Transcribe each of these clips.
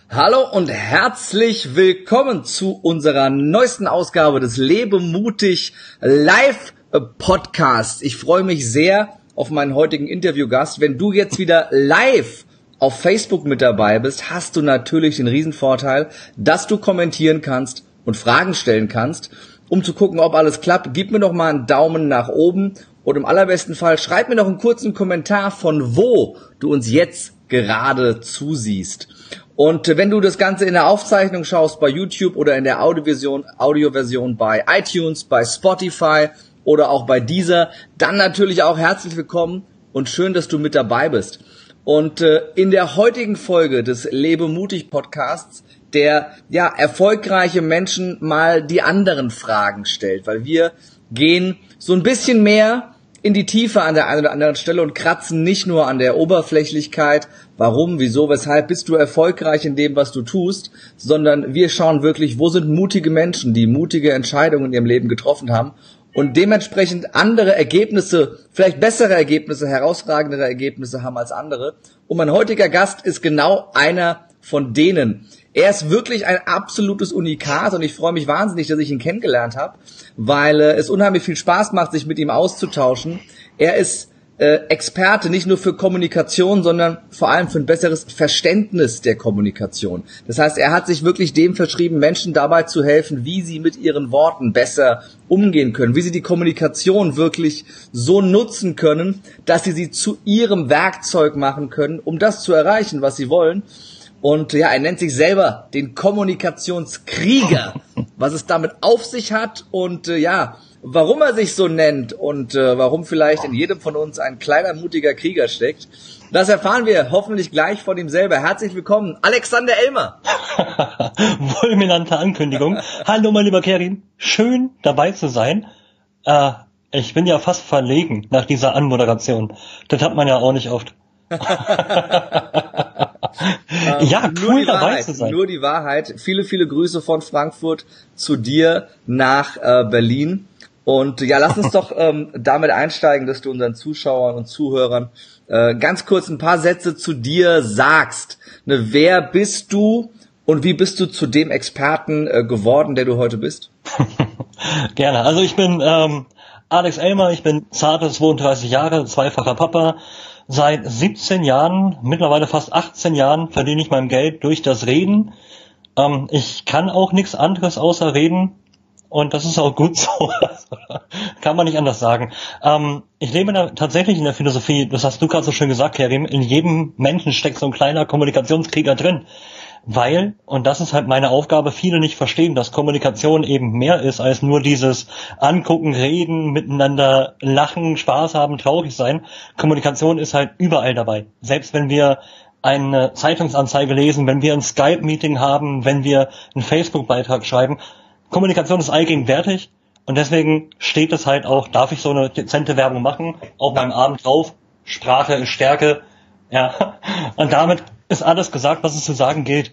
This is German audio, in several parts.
Hallo und herzlich willkommen zu unserer neuesten Ausgabe des Lebe mutig Live Podcasts. Ich freue mich sehr auf meinen heutigen Interviewgast. Wenn du jetzt wieder live auf Facebook mit dabei bist, hast du natürlich den Riesenvorteil, dass du kommentieren kannst und Fragen stellen kannst, um zu gucken, ob alles klappt. Gib mir doch mal einen Daumen nach oben und im allerbesten Fall schreib mir noch einen kurzen Kommentar, von wo du uns jetzt gerade zusiehst. Und wenn du das Ganze in der Aufzeichnung schaust bei YouTube oder in der Audioversion bei iTunes, bei Spotify oder auch bei Deezer, dann natürlich auch herzlich willkommen und schön, dass du mit dabei bist. Und in der heutigen Folge des Lebe mutig Podcasts, der erfolgreiche Menschen mal die anderen Fragen stellt, weil wir gehen so ein bisschen mehr in die Tiefe an der einen oder anderen Stelle und kratzen nicht nur an der Oberflächlichkeit, warum, wieso, weshalb bist du erfolgreich in dem, was du tust, sondern wir schauen wirklich, wo sind mutige Menschen, die mutige Entscheidungen in ihrem Leben getroffen haben und dementsprechend andere Ergebnisse, vielleicht bessere Ergebnisse, herausragendere Ergebnisse haben als andere. Und mein heutiger Gast ist genau einer von denen. Er ist wirklich ein absolutes Unikat und ich freue mich wahnsinnig, dass ich ihn kennengelernt habe, weil es unheimlich viel Spaß macht, sich mit ihm auszutauschen. Er ist Experte nicht nur für Kommunikation, sondern vor allem für ein besseres Verständnis der Kommunikation. Das heißt, er hat sich wirklich dem verschrieben, Menschen dabei zu helfen, wie sie mit ihren Worten besser umgehen können, wie sie die Kommunikation wirklich so nutzen können, dass sie zu ihrem Werkzeug machen können, um das zu erreichen, was sie wollen. Und er nennt sich selber den Kommunikationskrieger, was es damit auf sich hat und warum er sich so nennt und warum vielleicht in jedem von uns ein kleiner, mutiger Krieger steckt. Das erfahren wir hoffentlich gleich von ihm selber. Herzlich willkommen, Alexander Elmer. Fulminante Ankündigung. Hallo, mein lieber Kerim. Schön, dabei zu sein. Ich bin ja fast verlegen nach dieser Anmoderation. Das hat man ja auch nicht oft. Ja, cool dabei zu sein. Nur die Wahrheit. Viele, viele Grüße von Frankfurt zu dir nach Berlin. Und lass uns doch damit einsteigen, dass du unseren Zuschauern und Zuhörern ganz kurz ein paar Sätze zu dir sagst. Wer bist du und wie bist du zu dem Experten geworden, der du heute bist? Gerne. Also ich bin Alex Elmer, ich bin zarte 32 Jahre, zweifacher Papa. Seit 17 Jahren, mittlerweile fast 18 Jahren, verdiene ich mein Geld durch das Reden. Ich kann auch nichts anderes außer reden und das ist auch gut so. Kann man nicht anders sagen. Ich lebe tatsächlich in der Philosophie, das hast du gerade so schön gesagt, Kerim, in jedem Menschen steckt so ein kleiner Kommunikationskrieger drin. Weil, und das ist halt meine Aufgabe, viele nicht verstehen, dass Kommunikation eben mehr ist als nur dieses Angucken, Reden, miteinander lachen, Spaß haben, traurig sein. Kommunikation ist halt überall dabei. Selbst wenn wir eine Zeitungsanzeige lesen, wenn wir ein Skype-Meeting haben, wenn wir einen Facebook-Beitrag schreiben. Kommunikation ist allgegenwärtig und deswegen steht es halt auch, darf ich so eine dezente Werbung machen, auch beim Abend drauf, Sprache ist Stärke, ja, und damit ist alles gesagt, was es zu sagen gilt.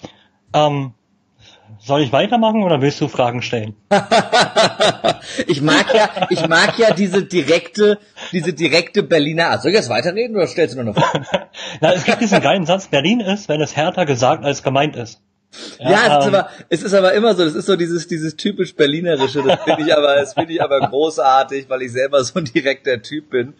Soll ich weitermachen oder willst du Fragen stellen? Ich mag ja diese direkte Berliner Art. Soll ich jetzt weiterreden oder stellst du nur noch Fragen? Na, es gibt diesen geilen Satz, Berlin ist, wenn es härter gesagt als gemeint ist. Es ist aber immer so, das ist so dieses typisch Berlinerische, das finde ich aber großartig, weil ich selber so ein direkter Typ bin.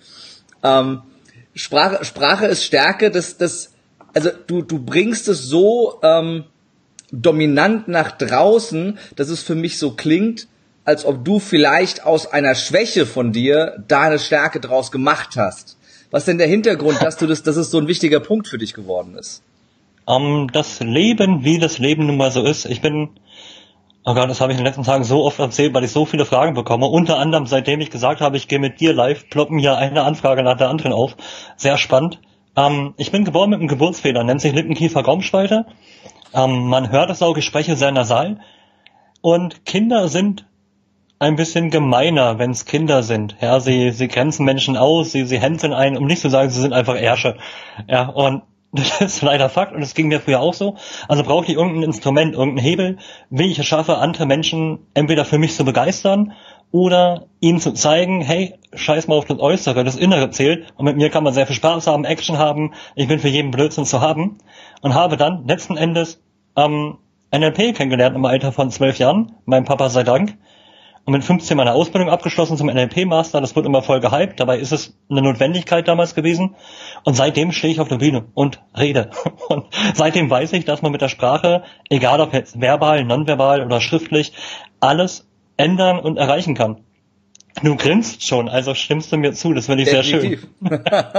Sprache ist Stärke, also du bringst es so dominant nach draußen, dass es für mich so klingt, als ob du vielleicht aus einer Schwäche von dir da eine Stärke draus gemacht hast. Was ist denn der Hintergrund, dass es so ein wichtiger Punkt für dich geworden ist? Das Leben, wie das Leben nun mal so ist. Oh Gott, das habe ich in den letzten Tagen so oft erzählt, weil ich so viele Fragen bekomme. Unter anderem, seitdem ich gesagt habe, ich gehe mit dir live, ploppen hier eine Anfrage nach der anderen auf. Sehr spannend. Ich bin geboren mit einem Geburtsfehler, nennt sich Lippenkiefer-Gaumenspalte. Man hört es auch, ich spreche sehr nasal. Und Kinder sind ein bisschen gemeiner, wenn es Kinder sind. Ja, sie grenzen Menschen aus, sie hänseln einen, um nicht zu sagen, sie sind einfach Ärsche. Ja, und das ist leider Fakt und das ging mir früher auch so. Also brauche ich irgendein Instrument, irgendeinen Hebel, wie ich es schaffe, andere Menschen entweder für mich zu begeistern oder ihnen zu zeigen, hey, scheiß mal auf das Äußere, das Innere zählt und mit mir kann man sehr viel Spaß haben, Action haben, ich bin für jeden Blödsinn zu haben und habe dann letzten Endes NLP kennengelernt im Alter von 12 Jahren, meinem Papa sei Dank. Und mit 15 meine Ausbildung abgeschlossen zum NLP-Master. Das wird immer voll gehypt. Dabei ist es eine Notwendigkeit damals gewesen. Und seitdem stehe ich auf der Bühne und rede. Und seitdem weiß ich, dass man mit der Sprache, egal ob jetzt verbal, nonverbal oder schriftlich, alles ändern und erreichen kann. Du grinst schon, also stimmst du mir zu. Das finde ich Definitiv. Sehr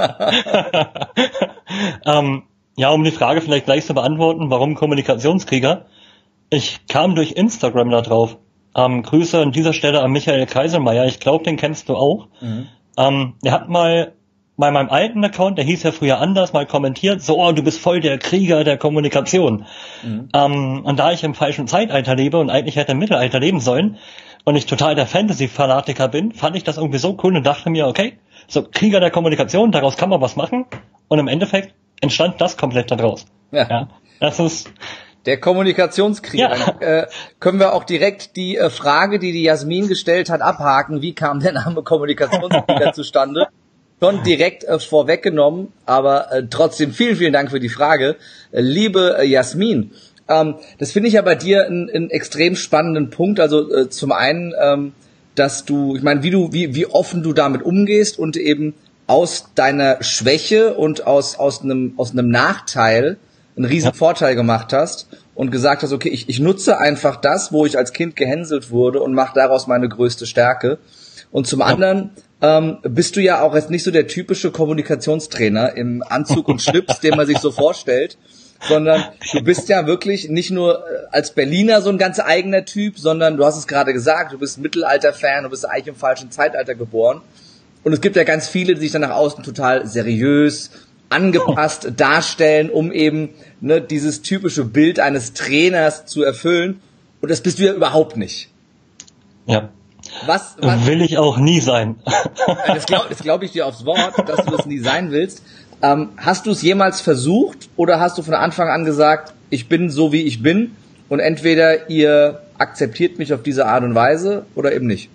schön. Ja, um die Frage vielleicht gleich zu beantworten, warum Kommunikationskrieger? Ich kam durch Instagram da drauf. Grüße an dieser Stelle an Michael Kaiselmeier. Ich glaube, den kennst du auch. Mhm. Er hat mal bei meinem alten Account, der hieß ja früher anders, mal kommentiert, so, oh, du bist voll der Krieger der Kommunikation. Mhm. Und da ich im falschen Zeitalter lebe und eigentlich hätte im Mittelalter leben sollen und ich total der Fantasy-Fanatiker bin, fand ich das irgendwie so cool und dachte mir, okay, so Krieger der Kommunikation, daraus kann man was machen. Und im Endeffekt entstand das komplett daraus. Ja, das ist... Der Kommunikationskrieger. Ja. Können wir auch direkt die Frage, die Jasmin gestellt hat, abhaken. Wie kam der Name Kommunikationskrieger zustande? Schon direkt vorweggenommen, aber trotzdem vielen, vielen Dank für die Frage. Liebe Jasmin, das finde ich ja bei dir einen extrem spannenden Punkt. Also zum einen, dass du, ich meine, wie offen du damit umgehst und eben aus deiner Schwäche und aus einem Nachteil einen riesen Vorteil gemacht hast und gesagt hast, okay, ich nutze einfach das, wo ich als Kind gehänselt wurde und mache daraus meine größte Stärke. Und zum anderen bist du ja auch jetzt nicht so der typische Kommunikationstrainer im Anzug und Schlips, den man sich so vorstellt, sondern du bist ja wirklich nicht nur als Berliner so ein ganz eigener Typ, sondern du hast es gerade gesagt, du bist Mittelalter-Fan, du bist eigentlich im falschen Zeitalter geboren. Und es gibt ja ganz viele, die sich dann nach außen total seriös, angepasst darstellen, um eben dieses typische Bild eines Trainers zu erfüllen. Und das bist du ja überhaupt nicht. Ja. Was will ich auch nie sein. Das glaub ich dir aufs Wort, dass du das nie sein willst. Hast du es jemals versucht oder hast du von Anfang an gesagt, ich bin so wie ich bin und entweder ihr akzeptiert mich auf diese Art und Weise oder eben nicht?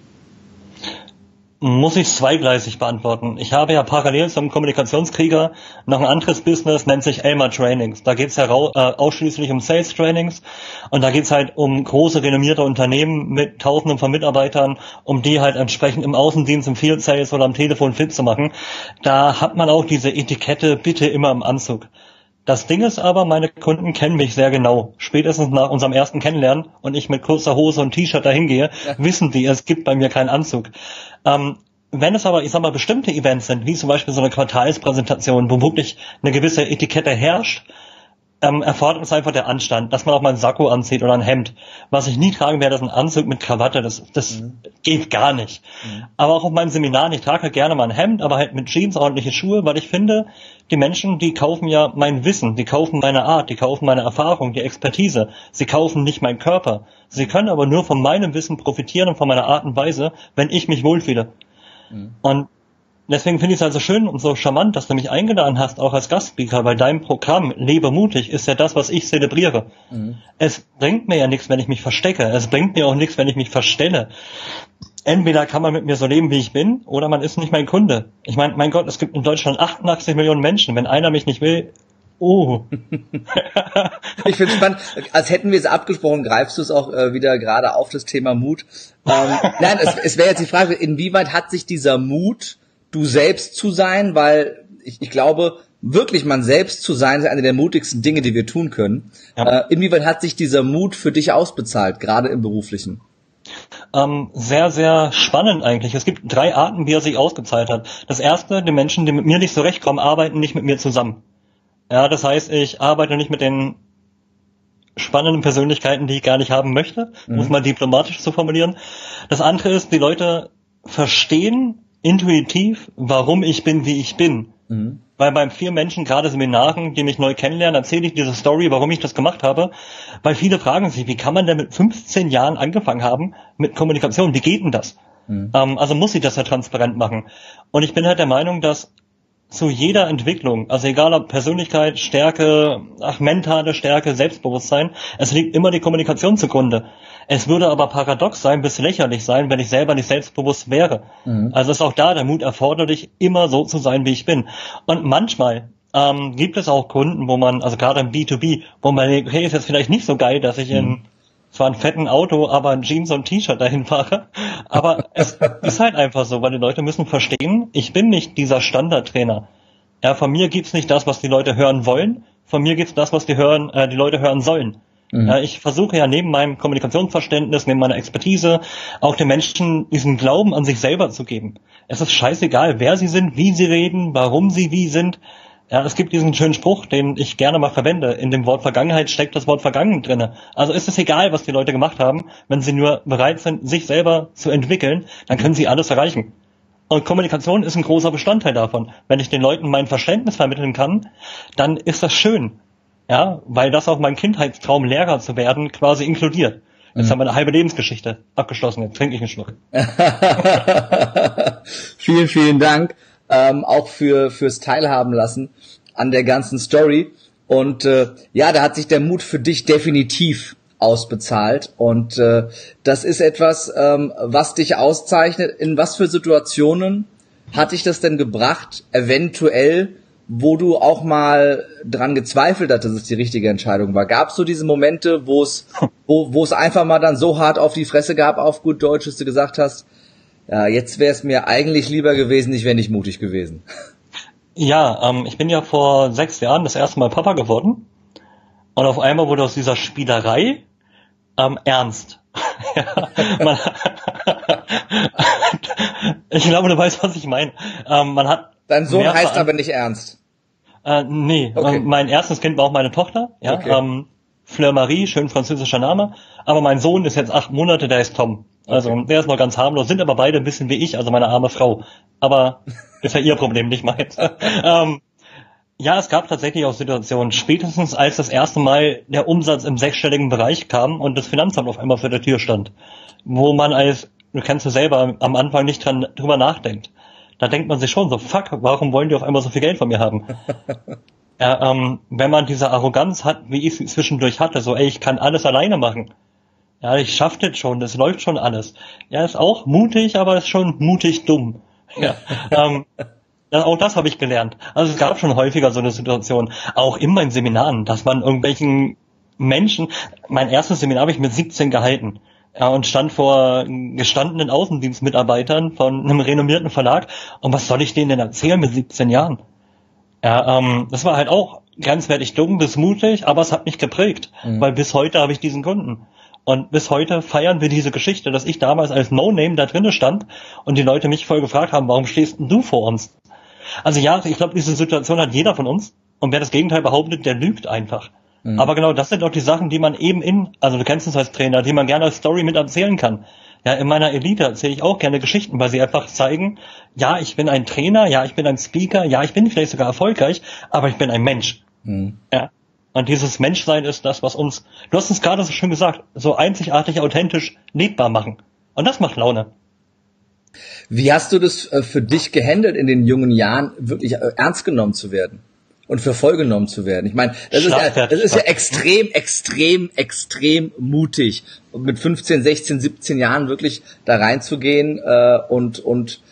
Muss ich zweigleisig beantworten. Ich habe ja parallel zum Kommunikationskrieger noch ein anderes Business, nennt sich Elmar Trainings. Da geht's ja ausschließlich um Sales Trainings und da geht's halt um große renommierte Unternehmen mit Tausenden von Mitarbeitern, um die halt entsprechend im Außendienst, im Field Sales oder am Telefon fit zu machen. Da hat man auch diese Etikette, bitte immer im Anzug. Das Ding ist aber, meine Kunden kennen mich sehr genau. Spätestens nach unserem ersten Kennenlernen und ich mit kurzer Hose und T-Shirt dahin gehe, wissen die, es gibt bei mir keinen Anzug. Wenn es aber, ich sag mal, bestimmte Events sind, wie zum Beispiel so eine Quartalspräsentation, wo wirklich eine gewisse Etikette herrscht, erfordert es einfach der Anstand, dass man auch mal einen Sakko anzieht oder ein Hemd. Was ich nie tragen werde, ist ein Anzug mit Krawatte, das geht gar nicht. Aber auch auf meinen Seminaren, ich trage halt gerne mal ein Hemd, aber halt mit Jeans, ordentliche Schuhe, weil ich finde, die Menschen, die kaufen ja mein Wissen, die kaufen meine Art, die kaufen meine Erfahrung, die Expertise. Sie kaufen nicht meinen Körper. Sie können aber nur von meinem Wissen profitieren und von meiner Art und Weise, wenn ich mich wohlfühle. Und deswegen finde ich es also schön und so charmant, dass du mich eingeladen hast, auch als Gastspeaker, weil dein Programm Lebe mutig ist ja das, was ich zelebriere. Es bringt mir ja nichts, wenn ich mich verstecke. Es bringt mir auch nichts, wenn ich mich verstelle. Entweder kann man mit mir so leben, wie ich bin, oder man ist nicht mein Kunde. Ich meine, mein Gott, es gibt in Deutschland 88 Millionen Menschen. Wenn einer mich nicht will, Ich finde es spannend, als hätten wir es abgesprochen, greifst du es auch wieder gerade auf, das Thema Mut. Nein, es wäre jetzt die Frage, inwieweit hat sich dieser Mut, du selbst zu sein, weil ich glaube, wirklich man selbst zu sein, ist eine der mutigsten Dinge, die wir tun können. Ja. Inwieweit hat sich dieser Mut für dich ausbezahlt, gerade im Beruflichen? Sehr, sehr spannend eigentlich. Es gibt 3 Arten, wie er sich ausgezahlt hat. Das erste, die Menschen, die mit mir nicht zurechtkommen, arbeiten nicht mit mir zusammen. Ja, das heißt, ich arbeite nicht mit den spannenden Persönlichkeiten, die ich gar nicht haben möchte, muss man diplomatisch so formulieren. Das andere ist, die Leute verstehen intuitiv, warum ich bin, wie ich bin. Weil bei vielen Menschen, gerade Seminaren, die mich neu kennenlernen, erzähle ich diese Story, warum ich das gemacht habe. Weil viele fragen sich, wie kann man denn mit 15 Jahren angefangen haben mit Kommunikation? Wie geht denn das? Also muss ich das ja transparent machen. Und ich bin halt der Meinung, dass zu jeder Entwicklung, also egal ob Persönlichkeit, Stärke, mentale Stärke, Selbstbewusstsein, es liegt immer die Kommunikation zugrunde. Es würde aber paradox sein, bis lächerlich sein, wenn ich selber nicht selbstbewusst wäre. Also ist auch da der Mut erforderlich, immer so zu sein, wie ich bin. Und manchmal gibt es auch Kunden, wo man, also gerade im B2B, wo man denkt, hey, ist jetzt vielleicht nicht so geil, dass ich in zwar ein fetten Auto, aber in Jeans und T-Shirt dahin fahre. Aber es ist halt einfach so, weil die Leute müssen verstehen, ich bin nicht dieser Standardtrainer. Ja, von mir gibt's nicht das, was die Leute hören wollen. Von mir gibt's das, was die Leute hören sollen. Ja, ich versuche ja neben meinem Kommunikationsverständnis, neben meiner Expertise, auch den Menschen diesen Glauben an sich selber zu geben. Es ist scheißegal, wer sie sind, wie sie reden, warum sie wie sind. Ja, es gibt diesen schönen Spruch, den ich gerne mal verwende. In dem Wort Vergangenheit steckt das Wort Vergangen drinne. Also ist es egal, was die Leute gemacht haben. Wenn sie nur bereit sind, sich selber zu entwickeln, dann können sie alles erreichen. Und Kommunikation ist ein großer Bestandteil davon. Wenn ich den Leuten mein Verständnis vermitteln kann, dann ist das schön. Ja, weil das auch mein Kindheitstraum, Lehrer zu werden, quasi inkludiert. Jetzt haben wir eine halbe Lebensgeschichte abgeschlossen. Jetzt trinke ich einen Schluck. Vielen, vielen Dank. Auch fürs Teilhaben lassen an der ganzen Story. Und ja, da hat sich der Mut für dich definitiv ausbezahlt. Und das ist etwas, was dich auszeichnet. In was für Situationen hat dich das denn gebracht, eventuell, wo du auch mal dran gezweifelt hast, dass es die richtige Entscheidung war? Gab es so diese Momente, wo es einfach mal dann so hart auf die Fresse gab, auf gut Deutsch, dass du gesagt hast, ja, jetzt wäre es mir eigentlich lieber gewesen, ich wäre nicht mutig gewesen? Ja, ich bin ja vor 6 Jahren das erste Mal Papa geworden. Und auf einmal wurde aus dieser Spielerei ernst. Ja, ich glaube, du weißt, was ich meine. Man hat Dein Sohn heißt aber nicht Ernst. Nee, okay. Mein erstes Kind war auch meine Tochter, ja, okay. Fleur Marie, schön französischer Name, aber mein Sohn ist jetzt 8 Monate, der ist Tom. Also okay. Der ist noch ganz harmlos, sind aber beide ein bisschen wie ich, also meine arme Frau. Aber ist ja ihr Problem, nicht meins. Ja, es gab tatsächlich auch Situationen, spätestens als das erste Mal der Umsatz im 6-stelligen Bereich kam und das Finanzamt auf einmal vor der Tür stand, wo man du kennst es selber, am Anfang nicht drüber nachdenkt. Da denkt man sich schon so, fuck, warum wollen die auf einmal so viel Geld von mir haben? Ja, wenn man diese Arroganz hat, wie ich sie zwischendurch hatte, so, ey, ich kann alles alleine machen. Ja, ich schaff das schon, das läuft schon alles. Ja, ist auch mutig, aber ist schon mutig dumm. Ja, auch das habe ich gelernt. Also es gab schon häufiger so eine Situation, auch in meinen Seminaren, dass man irgendwelchen Menschen, mein erstes Seminar habe ich mit 17 gehalten. Ja, und stand vor gestandenen Außendienstmitarbeitern von einem renommierten Verlag. Und was soll ich denen denn erzählen mit 17 Jahren? Ja, das war halt auch grenzwertig dumm bis mutig, aber es hat mich geprägt, weil bis heute habe ich diesen Kunden. Und bis heute feiern wir diese Geschichte, dass ich damals als No-Name da drinnen stand und die Leute mich voll gefragt haben, warum stehst denn du vor uns? Also ja, ich glaube, diese Situation hat jeder von uns. Und wer das Gegenteil behauptet, der lügt einfach. Aber genau das sind auch die Sachen, die man eben also du kennst es als Trainer, die man gerne als Story mit erzählen kann. Ja, in meiner Elite erzähle ich auch gerne Geschichten, weil sie einfach zeigen, ja, ich bin ein Trainer, ja, ich bin ein Speaker, ja, ich bin vielleicht sogar erfolgreich, aber ich bin ein Mensch. Ja. Und dieses Menschsein ist das, was uns, du hast es gerade so schön gesagt, so einzigartig, authentisch lebbar machen. Und das macht Laune. Wie hast du das für dich gehandelt in den jungen Jahren, wirklich ernst genommen zu werden? Und für voll genommen zu werden. Ich meine, das ist ja extrem mutig, mit 15, 16, 17 Jahren wirklich da reinzugehen und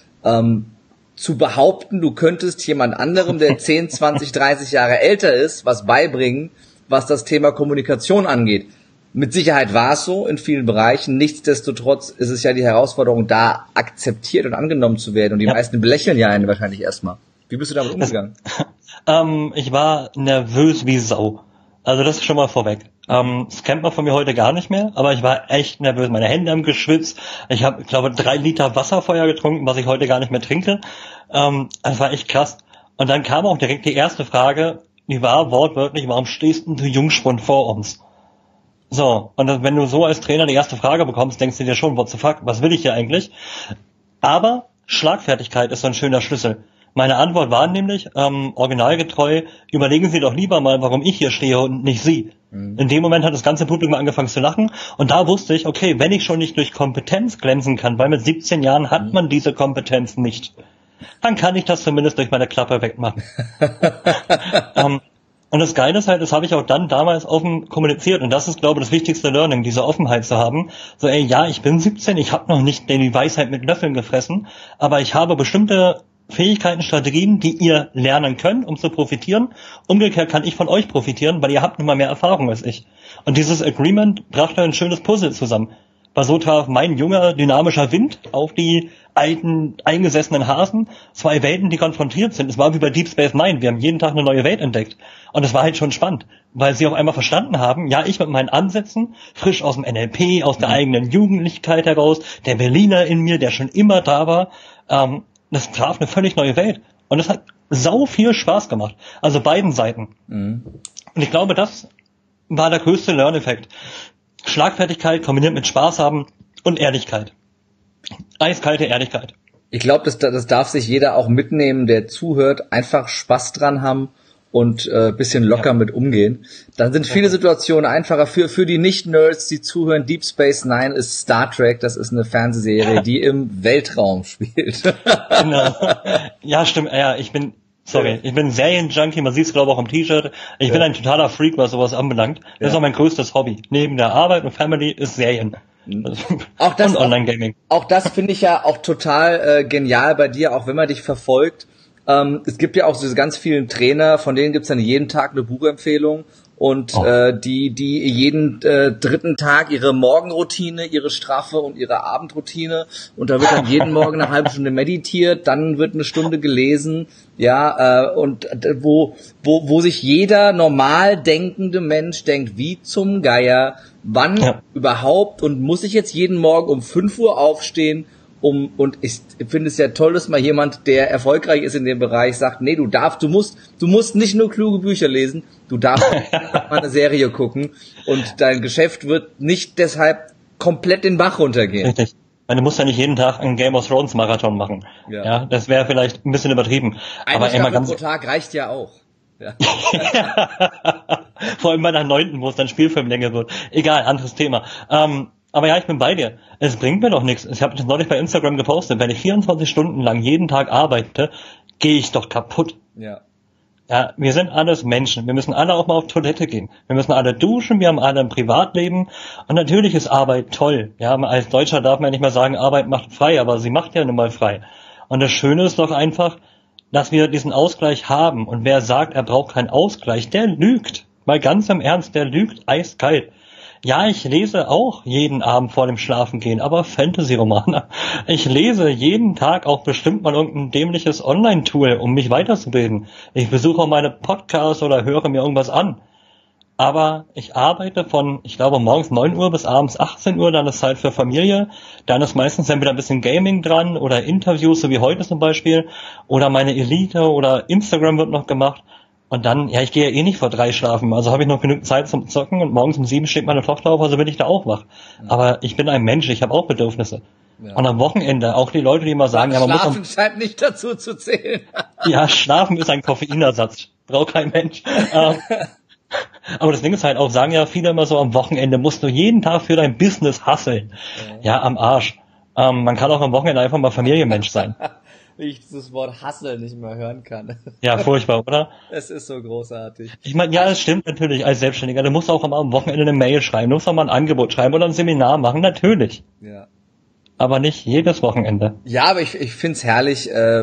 zu behaupten, du könntest jemand anderem, der 10, 20, 30 Jahre älter ist, was beibringen, was das Thema Kommunikation angeht. Mit Sicherheit war es so in vielen Bereichen. Nichtsdestotrotz ist es ja die Herausforderung, da akzeptiert und angenommen zu werden. Und die meisten belächeln ja einen wahrscheinlich erstmal. Wie bist du damit umgegangen? Ich war nervös wie Sau. Also das ist schon mal vorweg. Das kennt man von mir heute gar nicht mehr, aber ich war echt nervös. Meine Hände haben geschwitzt. Ich habe, glaube 3 Liter Wasserfeuer getrunken, was ich heute gar nicht mehr trinke. Das war echt krass. Und dann kam auch direkt die erste Frage, die war wortwörtlich, warum stehst denn du Jungspund vor uns? So, und wenn du so als Trainer die erste Frage bekommst, denkst du dir schon, what the fuck, was will ich hier eigentlich? Aber Schlagfertigkeit ist so ein schöner Schlüssel. Meine Antwort war nämlich, originalgetreu, überlegen Sie doch lieber mal, warum ich hier stehe und nicht Sie. In dem Moment hat das ganze Publikum angefangen zu lachen und da wusste ich, okay, wenn ich schon nicht durch Kompetenz glänzen kann, weil mit 17 Jahren hat man diese Kompetenz nicht, dann kann ich das zumindest durch meine Klappe wegmachen. Und das Geile ist halt, das habe ich auch dann damals offen kommuniziert und das ist, glaube ich, das wichtigste Learning, diese Offenheit zu haben. So, ey, ja, ich bin 17, ich habe noch nicht die Weisheit mit Löffeln gefressen, aber ich habe bestimmte Fähigkeiten, Strategien, die ihr lernen könnt, um zu profitieren. Umgekehrt kann ich von euch profitieren, weil ihr habt nun mal mehr Erfahrung als ich. Und dieses Agreement brachte ein schönes Puzzle zusammen. Weil so traf mein junger, dynamischer Wind auf die alten, eingesessenen Hasen, zwei Welten, die konfrontiert sind. Es war wie bei Deep Space Nine. Wir haben jeden Tag eine neue Welt entdeckt. Und es war halt schon spannend, weil sie auf einmal verstanden haben, ja, ich mit meinen Ansätzen, frisch aus dem NLP, aus der eigenen Jugendlichkeit heraus, der Berliner in mir, der schon immer da war, das traf eine völlig neue Welt. Und es hat sau viel Spaß gemacht. Also beiden Seiten. Und ich glaube, das war der größte Lerneffekt. Schlagfertigkeit kombiniert mit Spaß haben und Ehrlichkeit. Eiskalte Ehrlichkeit. Ich glaube, das darf sich jeder auch mitnehmen, der zuhört, einfach Spaß dran haben und bisschen locker mit umgehen. Dann sind viele Situationen einfacher. Für die Nicht-Nerds, die zuhören, Deep Space Nine ist Star Trek, das ist eine Fernsehserie, die im Weltraum spielt. Genau. Ja, stimmt. Ja, ich bin Serienjunkie, man sieht es glaube ich auch am T-Shirt. Ich bin ein totaler Freak, was sowas anbelangt. Das ist auch mein größtes Hobby. Neben der Arbeit und Family ist Serien. Auch das, und Online-Gaming. Auch das finde ich ja auch total genial bei dir, auch wenn man dich verfolgt. Es gibt ja auch diese ganz vielen Trainer, von denen gibt's dann jeden Tag eine Buchempfehlung und die jeden dritten Tag ihre Morgenroutine, ihre Straffe und ihre Abendroutine, und da wird dann jeden Morgen eine halbe Stunde meditiert, dann wird eine Stunde gelesen, und wo sich jeder normal denkende Mensch denkt, wie zum Geier, wann überhaupt, und muss ich jetzt jeden Morgen um 5 Uhr aufstehen, und ich finde es ja toll, dass mal jemand, der erfolgreich ist in dem Bereich, sagt, nee, du musst nicht nur kluge Bücher lesen, du darfst auch mal eine Serie gucken, und dein Geschäft wird nicht deshalb komplett den Bach runtergehen. Richtig. Du musst ja nicht jeden Tag einen Game of Thrones Marathon machen. Ja, das wäre vielleicht ein bisschen übertrieben. Aber Staffel pro Tag reicht ja auch. Ja. Vor allem bei der 9., wo es dann Spielfilmlänge wird. Egal, anderes Thema. Aber ja, ich bin bei dir. Es bringt mir doch nichts. Ich habe das neulich bei Instagram gepostet. Wenn ich 24 Stunden lang jeden Tag arbeite, gehe ich doch kaputt. Ja. Ja, wir sind alles Menschen. Wir müssen alle auch mal auf Toilette gehen. Wir müssen alle duschen. Wir haben alle ein Privatleben. Und natürlich ist Arbeit toll. Ja, als Deutscher darf man ja nicht mal sagen, Arbeit macht frei, aber sie macht ja nun mal frei. Und das Schöne ist doch einfach, dass wir diesen Ausgleich haben. Und wer sagt, er braucht keinen Ausgleich, der lügt. Mal ganz im Ernst, der lügt eiskalt. Ja, ich lese auch jeden Abend vor dem Schlafengehen, aber Fantasy-Romane. Ich lese jeden Tag auch bestimmt mal irgendein dämliches Online-Tool, um mich weiterzubilden. Ich besuche auch meine Podcasts oder höre mir irgendwas an. Aber ich arbeite von, ich glaube, morgens 9 Uhr bis abends 18 Uhr, dann ist Zeit für Familie. Dann ist meistens dann wieder ein bisschen Gaming dran oder Interviews, so wie heute zum Beispiel. Oder meine Elite oder Instagram wird noch gemacht. Und dann, ja, ich gehe ja eh nicht vor 3 schlafen, also habe ich noch genug Zeit zum Zocken, und morgens um 7 steht meine Tochter auf, also bin ich da auch wach. Aber ich bin ein Mensch, ich habe auch Bedürfnisse. Ja. Und am Wochenende, auch die Leute, die immer sagen, ja, man Schlafen scheint nicht dazu zu zählen. Ja, Schlafen ist ein Koffeinersatz, braucht kein Mensch. Aber das Ding ist halt auch, sagen ja viele immer so, am Wochenende musst du jeden Tag für dein Business hustlen. Ja, am Arsch. Man kann auch am Wochenende einfach mal Familienmensch sein. Wie ich dieses Wort Hustle nicht mehr hören kann. Ja, furchtbar, oder? Es ist so großartig. Ich meine, ja, es stimmt natürlich, als Selbstständiger. Du musst auch am Wochenende eine Mail schreiben, du musst auch mal ein Angebot schreiben oder ein Seminar machen, natürlich. Ja. Aber nicht jedes Wochenende. Ja, aber ich find's herrlich,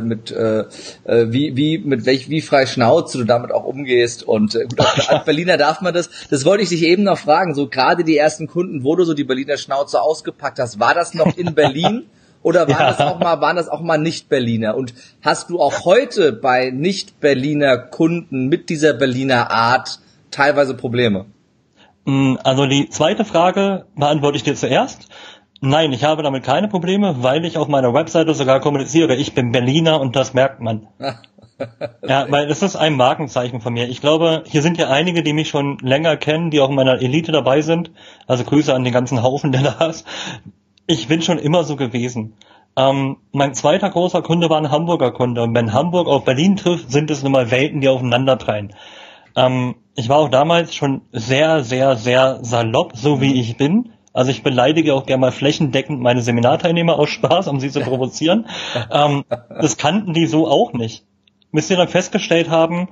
wie frei Schnauze du damit auch umgehst, und gut, als Berliner darf man das. Das wollte ich dich eben noch fragen, so gerade die ersten Kunden, wo du so die Berliner Schnauze ausgepackt hast, war das noch in Berlin? Oder waren das auch mal Nicht-Berliner? Und hast du auch heute bei Nicht-Berliner Kunden mit dieser Berliner Art teilweise Probleme? Also die zweite Frage beantworte ich dir zuerst. Nein, ich habe damit keine Probleme, weil ich auf meiner Webseite sogar kommuniziere. Ich bin Berliner, und das merkt man. Ja, weil das ist ein Markenzeichen von mir. Ich glaube, hier sind ja einige, die mich schon länger kennen, die auch in meiner Elite dabei sind. Also Grüße an den ganzen Haufen, der da ist. Ich bin schon immer so gewesen. Mein zweiter großer Kunde war ein Hamburger Kunde. Und wenn Hamburg auf Berlin trifft, sind es nun mal Welten, die aufeinanderprallen. Ich war auch damals schon sehr, sehr, sehr salopp, so wie ich bin. Also ich beleidige auch gerne mal flächendeckend meine Seminarteilnehmer aus Spaß, um sie zu provozieren. Das kannten die so auch nicht. Bis sie dann festgestellt haben,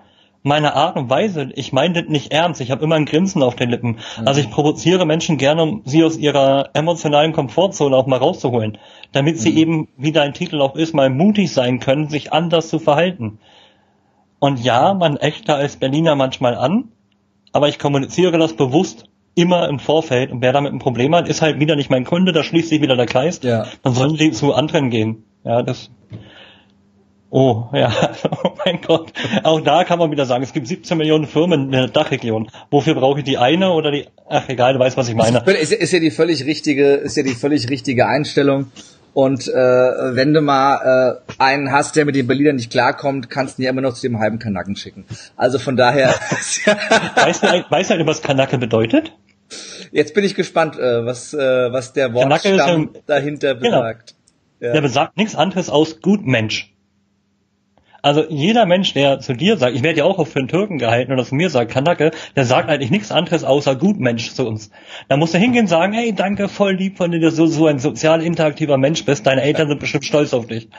meine Art und Weise, ich meine das nicht ernst, ich habe immer ein Grinsen auf den Lippen. Also ich provoziere Menschen gerne, um sie aus ihrer emotionalen Komfortzone auch mal rauszuholen, damit sie eben, wie dein Titel auch ist, mal mutig sein können, sich anders zu verhalten. Und ja, man eckt da als Berliner manchmal an, aber ich kommuniziere das bewusst immer im Vorfeld, und wer damit ein Problem hat, ist halt wieder nicht mein Kunde, da schließt sich wieder der Kreis, Ja. dann sollen die zu anderen gehen. Ja, oh, ja, oh mein Gott. Auch da kann man wieder sagen, es gibt 17 Millionen Firmen in der Dachregion. Wofür brauche ich die eine oder die, ach egal, du weißt, was ich meine. Ist ja die völlig richtige Einstellung. Und wenn du mal einen hast, der mit den Berlinern nicht klarkommt, kannst du ihn ja immer noch zu dem halben Kanaken schicken. Also von daher. Weißt du, was Kanake bedeutet? Jetzt bin ich gespannt, was der Wortstamm dahinter besagt. Genau. Ja. Der besagt nichts anderes aus Gutmensch. Also jeder Mensch, der zu dir sagt, ich werde ja auch für einen Türken gehalten oder zu mir sagt, Kanake, der sagt eigentlich nichts anderes außer Gutmensch zu uns. Da musst du hingehen und sagen, hey, danke, voll lieb von dir, dass du so ein sozial interaktiver Mensch bist, deine Eltern sind bestimmt stolz auf dich.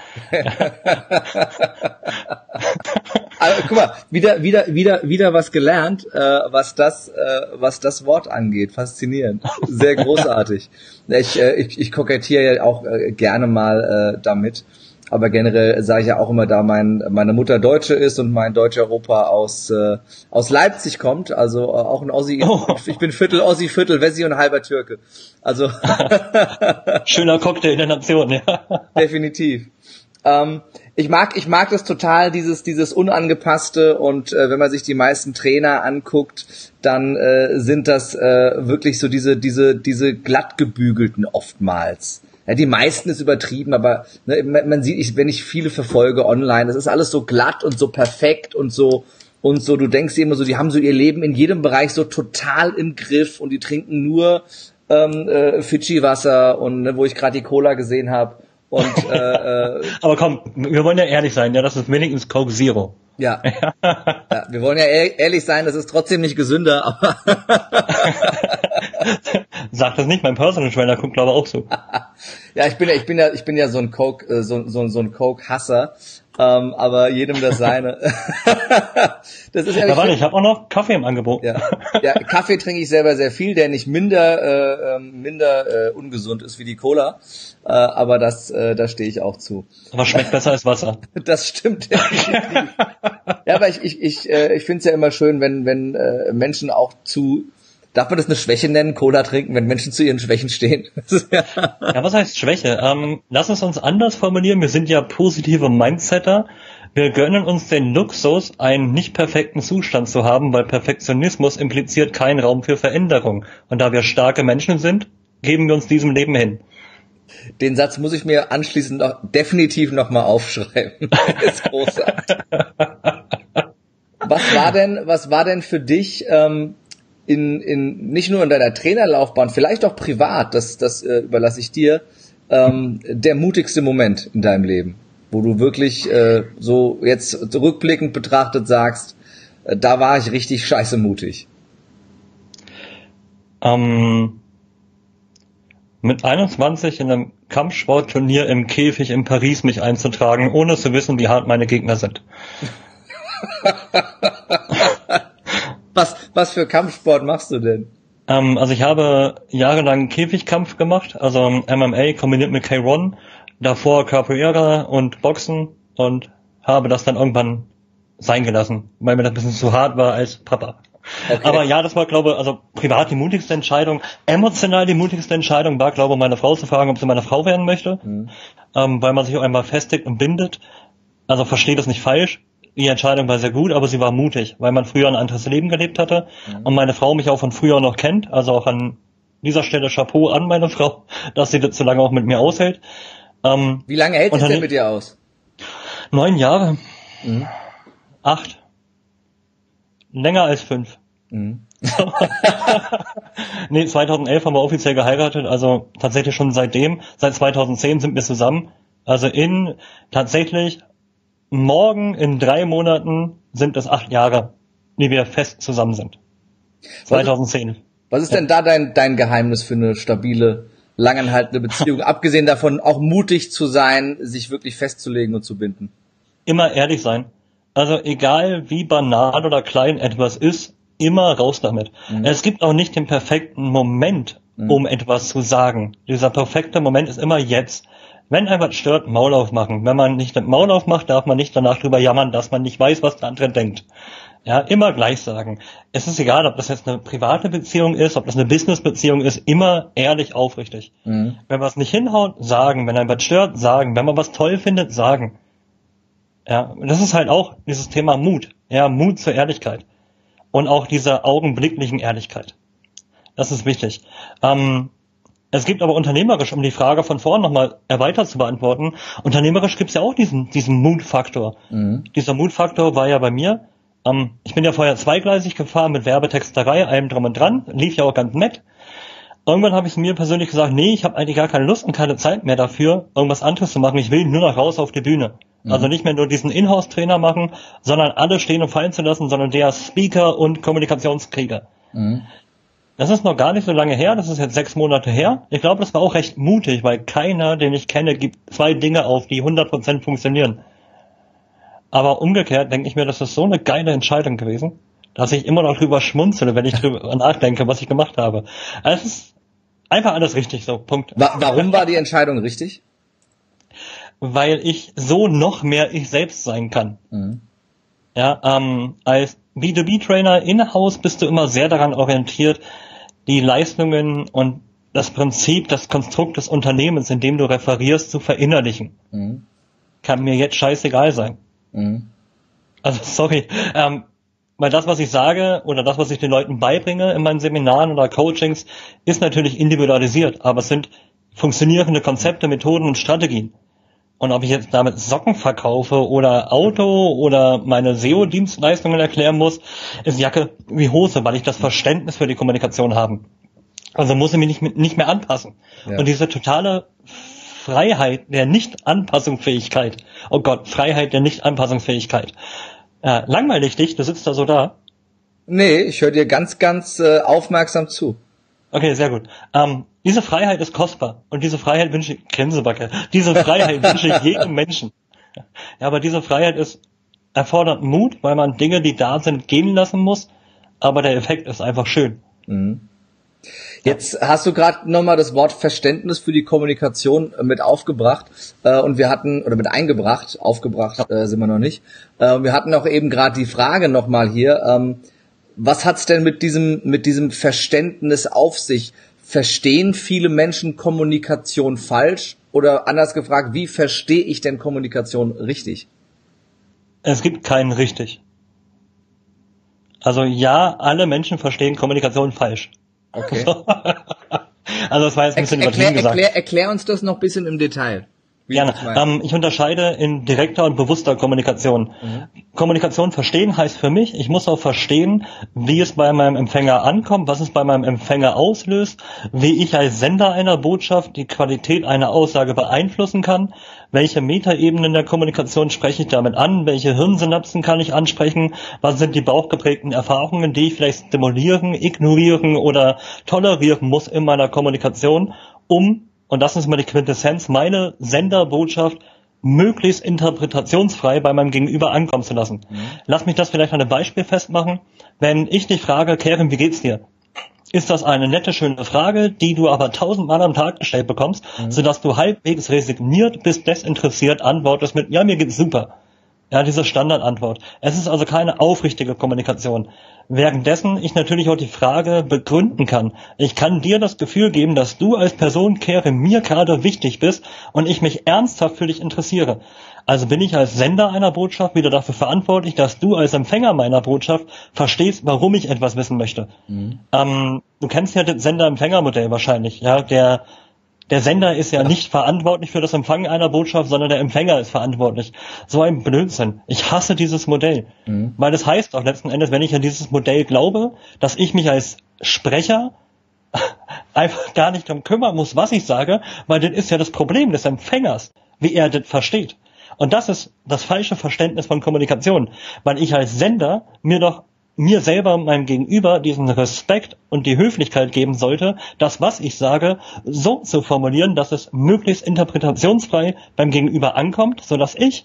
Also, guck mal, wieder was gelernt, was das Wort angeht. Faszinierend. Sehr großartig. Ich kokettiere ja auch gerne mal damit. Aber generell sage ich ja auch immer, da meine Mutter Deutsche ist und mein deutscher Opa aus Leipzig kommt, also auch ein Ossi. Oh. Ich bin Viertel Ossi, Viertel Wessi und halber Türke. Also schöner Cocktail der Nation, ja. Definitiv. Ich mag das total, dieses Unangepasste, und wenn man sich die meisten Trainer anguckt, dann sind das wirklich so diese glattgebügelten oftmals. Ja, die meisten ist übertrieben, aber ne, man sieht, wenn ich viele verfolge online, das ist alles so glatt und so perfekt und so, du denkst dir immer so, die haben so ihr Leben in jedem Bereich so total im Griff und die trinken nur Fidschi-Wasser und ne, wo ich gerade die Cola gesehen habe. Und aber komm, wir wollen ja ehrlich sein, ja, das ist wenigstens Coke Zero. Ja. Ja, wir wollen ja ehrlich sein, das ist trotzdem nicht gesünder, aber sag das nicht, mein Personal Trainer guckt glaube ich auch so. Ja, ich bin ja so ein Coke, so ein Coke-Hasser, aber jedem das seine. Das ist ja, warte, ich habe auch noch Kaffee im Angebot. Ja, Kaffee trinke ich selber sehr viel, der nicht minder ungesund ist wie die Cola, aber da stehe ich auch zu. Aber schmeckt besser als Wasser. Das stimmt definitiv. Ja, aber ich finde es ja immer schön, wenn Menschen auch darf man das eine Schwäche nennen, Cola trinken, wenn Menschen zu ihren Schwächen stehen? Ja, was heißt Schwäche? Lass es uns anders formulieren. Wir sind ja positive Mindsetter. Wir gönnen uns den Luxus, einen nicht perfekten Zustand zu haben, weil Perfektionismus impliziert keinen Raum für Veränderung. Und da wir starke Menschen sind, geben wir uns diesem Leben hin. Den Satz muss ich mir anschließend definitiv nochmal aufschreiben. Das ist großartig. Was war denn für dich in nicht nur in deiner Trainerlaufbahn, vielleicht auch privat, das überlasse ich dir, der mutigste Moment in deinem Leben, wo du wirklich so jetzt rückblickend betrachtet sagst, da war ich richtig scheiße mutig? Mit 21 in einem Kampfsportturnier im Käfig in Paris mich einzutragen, ohne zu wissen, wie hart meine Gegner sind. Was für Kampfsport machst du denn? Also ich habe jahrelang Käfigkampf gemacht, also MMA kombiniert mit K1, davor Capoeira und Boxen, und habe das dann irgendwann sein gelassen, weil mir das ein bisschen zu hart war als Papa. Okay. Aber ja, das war, glaube ich, also privat die mutigste Entscheidung. Emotional die mutigste Entscheidung war, glaube ich, meine Frau zu fragen, ob sie meine Frau werden möchte, weil man sich auch einmal festigt und bindet. Also verstehe das nicht falsch. Die Entscheidung war sehr gut, aber sie war mutig, weil man früher ein anderes Leben gelebt hatte und meine Frau mich auch von früher noch kennt. Also auch an dieser Stelle Chapeau an meine Frau, dass sie das so lange auch mit mir aushält. Wie lange hält es denn mit dir aus? 9 Jahre. 8. Länger als 5. Nee, 2011 haben wir offiziell geheiratet, also tatsächlich schon seitdem. Seit 2010 sind wir zusammen. Also tatsächlich morgen in 3 Monaten sind es 8 Jahre, die wir fest zusammen sind. 2010. Was ist denn da dein Geheimnis für eine stabile, langanhaltende Beziehung? Abgesehen davon, auch mutig zu sein, sich wirklich festzulegen und zu binden. Immer ehrlich sein. Also egal wie banal oder klein etwas ist, immer raus damit. Es gibt auch nicht den perfekten Moment, um etwas zu sagen. Dieser perfekte Moment ist immer jetzt. Wenn etwas stört, Maul aufmachen. Wenn man nicht den Maul aufmacht, darf man nicht danach drüber jammern, dass man nicht weiß, was der andere denkt. Ja, immer gleich sagen. Es ist egal, ob das jetzt eine private Beziehung ist, ob das eine Business-Beziehung ist, immer ehrlich, aufrichtig. Wenn was nicht hinhaut, sagen. Wenn einem was stört, sagen. Wenn man was toll findet, sagen. Ja, das ist halt auch dieses Thema Mut. Ja, Mut zur Ehrlichkeit. Und auch dieser augenblicklichen Ehrlichkeit. Das ist wichtig. Es gibt aber unternehmerisch, um die Frage von vorn nochmal erweitert zu beantworten, unternehmerisch gibt es ja auch diesen Mutfaktor. Dieser Mutfaktor war ja bei mir, ich bin ja vorher zweigleisig gefahren mit Werbetexterei, allem drum und dran, lief ja auch ganz nett. Irgendwann habe ich mir persönlich gesagt, nee, ich habe eigentlich gar keine Lust und keine Zeit mehr dafür, irgendwas anderes zu machen. Ich will nur noch raus auf die Bühne. Also nicht mehr nur diesen Inhouse-Trainer machen, sondern alles stehen und fallen zu lassen, sondern der Speaker und Kommunikationskrieger. Das ist noch gar nicht so lange her, das ist jetzt 6 Monate her. Ich glaube, das war auch recht mutig, weil keiner, den ich kenne, gibt 2 Dinge auf, die 100% funktionieren. Aber umgekehrt denke ich mir, das ist so eine geile Entscheidung gewesen, dass ich immer noch drüber schmunzele, wenn ich drüber nachdenke, was ich gemacht habe. Also es ist einfach alles richtig, so, Punkt. Warum war die Entscheidung richtig? Weil ich so noch mehr ich selbst sein kann. Ja, als B2B-Trainer in-house bist du immer sehr daran orientiert, die Leistungen und das Prinzip, das Konstrukt des Unternehmens, in dem du referierst, zu verinnerlichen. Kann mir jetzt scheißegal sein. Also sorry, weil das, was ich sage oder das, was ich den Leuten beibringe in meinen Seminaren oder Coachings, ist natürlich individualisiert, aber es sind funktionierende Konzepte, Methoden und Strategien. Und ob ich jetzt damit Socken verkaufe oder Auto oder meine SEO-Dienstleistungen erklären muss, ist Jacke wie Hose, weil ich das Verständnis für die Kommunikation habe. Also muss ich mich nicht mehr anpassen. Ja. Und diese totale Freiheit der Nicht-Anpassungsfähigkeit, oh Gott, Freiheit der Nicht-Anpassungsfähigkeit. Langweilig dich, du sitzt da so da. Nee, ich höre dir ganz, ganz aufmerksam zu. Okay, sehr gut. Diese Freiheit ist kostbar und diese Freiheit wünsche ich, Gänsebacke, diese Freiheit wünsche ich jedem Menschen. Ja, aber diese Freiheit erfordert Mut, weil man Dinge, die da sind, gehen lassen muss, aber der Effekt ist einfach schön. Jetzt hast du gerade nochmal das Wort Verständnis für die Kommunikation mit aufgebracht und wir hatten, oder mit eingebracht, aufgebracht sind wir noch nicht, wir hatten auch eben gerade die Frage nochmal hier, was hat's denn mit diesem Verständnis auf sich? Verstehen viele Menschen Kommunikation falsch? Oder anders gefragt, wie verstehe ich denn Kommunikation richtig? Es gibt keinen richtig. Also ja, alle Menschen verstehen Kommunikation falsch. Okay. Also das war jetzt ein bisschen übertrieben gesagt. Erklär uns das noch ein bisschen im Detail. Gerne. Ich unterscheide in direkter und bewusster Kommunikation. Kommunikation verstehen heißt für mich, ich muss auch verstehen, wie es bei meinem Empfänger ankommt, was es bei meinem Empfänger auslöst, wie ich als Sender einer Botschaft die Qualität einer Aussage beeinflussen kann, welche Metaebenen der Kommunikation spreche ich damit an, welche Hirnsynapsen kann ich ansprechen, was sind die bauchgeprägten Erfahrungen, die ich vielleicht stimulieren, ignorieren oder tolerieren muss in meiner Kommunikation, und das ist mal die Quintessenz, meine Senderbotschaft möglichst interpretationsfrei bei meinem Gegenüber ankommen zu lassen. Lass mich das vielleicht an einem Beispiel festmachen. Wenn ich dich frage, Kevin, wie geht's dir? Ist das eine nette, schöne Frage, die du aber 1000-mal am Tag gestellt bekommst, sodass du halbwegs resigniert bis desinteressiert antwortest mit, ja, mir geht's super. Ja, diese Standardantwort. Es ist also keine aufrichtige Kommunikation. Währenddessen ich natürlich auch die Frage begründen kann. Ich kann dir das Gefühl geben, dass du als Person, Kevin, mir gerade wichtig bist und ich mich ernsthaft für dich interessiere. Also bin ich als Sender einer Botschaft wieder dafür verantwortlich, dass du als Empfänger meiner Botschaft verstehst, warum ich etwas wissen möchte. Du kennst ja das Sender-Empfänger-Modell wahrscheinlich, ja, der Sender ist ja nicht verantwortlich für das Empfangen einer Botschaft, sondern der Empfänger ist verantwortlich. So ein Blödsinn. Ich hasse dieses Modell. Weil es heißt auch letzten Endes, wenn ich an dieses Modell glaube, dass ich mich als Sprecher einfach gar nicht darum kümmern muss, was ich sage, weil das ist ja das Problem des Empfängers, wie er das versteht. Und das ist das falsche Verständnis von Kommunikation, weil ich als Sender mir selber, meinem Gegenüber, diesen Respekt und die Höflichkeit geben sollte, das, was ich sage, so zu formulieren, dass es möglichst interpretationsfrei beim Gegenüber ankommt, sodass ich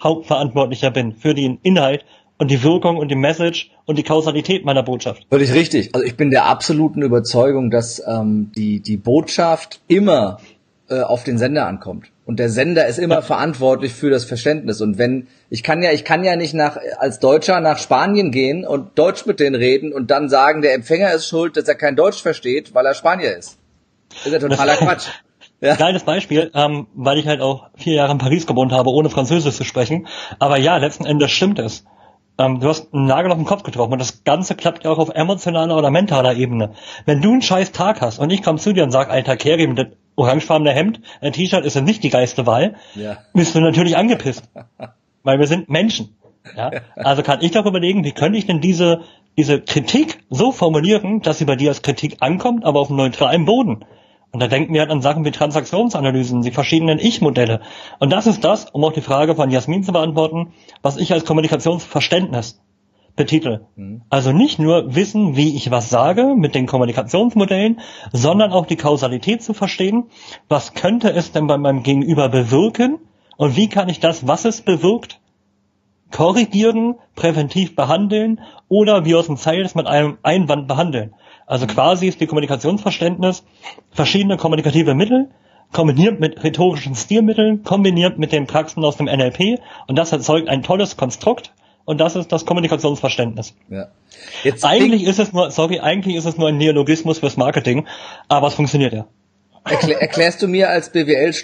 Hauptverantwortlicher bin für den Inhalt und die Wirkung und die Message und die Kausalität meiner Botschaft. Völlig richtig. Also ich bin der absoluten Überzeugung, dass die Botschaft immer auf den Sender ankommt. Und der Sender ist immer verantwortlich für das Verständnis. Und wenn ich kann ja nicht als Deutscher nach Spanien gehen und Deutsch mit denen reden und dann sagen, der Empfänger ist schuld, dass er kein Deutsch versteht, weil er Spanier ist. Das ist ja totaler Quatsch. Ja. Geiles Beispiel, weil ich halt auch 4 Jahre in Paris gewohnt habe, ohne Französisch zu sprechen. Aber ja, letzten Endes stimmt es. Du hast einen Nagel auf den Kopf getroffen und das Ganze klappt ja auch auf emotionaler oder mentaler Ebene. Wenn du einen scheiß Tag hast und ich komme zu dir und sag, Alter, Kerim, das orangefarbene Hemd, ein T-Shirt ist ja nicht die geilste Wahl, bist du natürlich angepisst. Weil wir sind Menschen. Ja? Also kann ich doch überlegen, wie könnte ich denn diese Kritik so formulieren, dass sie bei dir als Kritik ankommt, aber auf einem neutralen Boden. Und da denken wir halt an Sachen wie Transaktionsanalysen, die verschiedenen Ich-Modelle. Und das ist das, um auch die Frage von Jasmin zu beantworten, was ich als Kommunikationsverständnis betitel. Also nicht nur wissen, wie ich was sage mit den Kommunikationsmodellen, sondern auch die Kausalität zu verstehen. Was könnte es denn bei meinem Gegenüber bewirken? Und wie kann ich das, was es bewirkt, korrigieren, präventiv behandeln oder wie aus dem Sales mit einem Einwand behandeln? Also quasi ist die Kommunikationsverständnis verschiedene kommunikative Mittel, kombiniert mit rhetorischen Stilmitteln, kombiniert mit den Praxen aus dem NLP und das erzeugt ein tolles Konstrukt und das ist das Kommunikationsverständnis. Ja. Eigentlich ist es nur ein Neologismus fürs Marketing, aber es funktioniert ja. Erklärst du mir als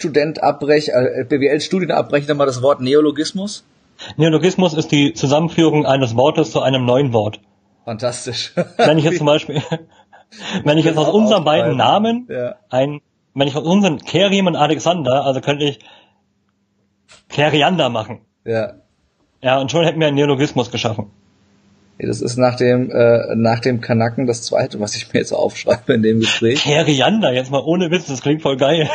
BWL-Studienabbrecher mal das Wort Neologismus? Neologismus ist die Zusammenführung eines Wortes zu einem neuen Wort. Fantastisch. Wenn ich jetzt aus unseren beiden Namen wenn ich aus unseren Kerim und Alexander, also könnte ich Keriander machen. Ja. Ja, und schon hätten wir einen Neologismus geschaffen. Das ist nach dem Kanaken das zweite, was ich mir jetzt aufschreibe in dem Gespräch. Keriander, jetzt mal ohne Witz, das klingt voll geil.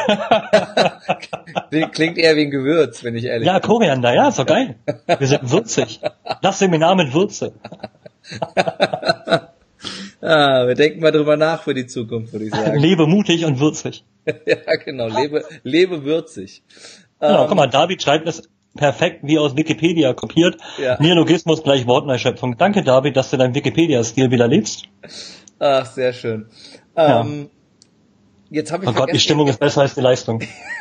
Klingt eher wie ein Gewürz, wenn ich ehrlich bin. Ja, Koriander, ja, ist doch geil. Wir sind würzig. Das Seminar mit Würze. Wir denken mal drüber nach für die Zukunft, würde ich sagen. Lebe mutig und würzig. Ja, genau, lebe würzig. Genau, guck mal, David schreibt es perfekt wie aus Wikipedia kopiert. Ja. Neologismus gleich Wortneuschöpfung. Danke, David, dass du deinen Wikipedia-Stil wieder lebst. Ach, sehr schön. Jetzt habe ich oh Gott, die Stimmung ist besser als die Leistung.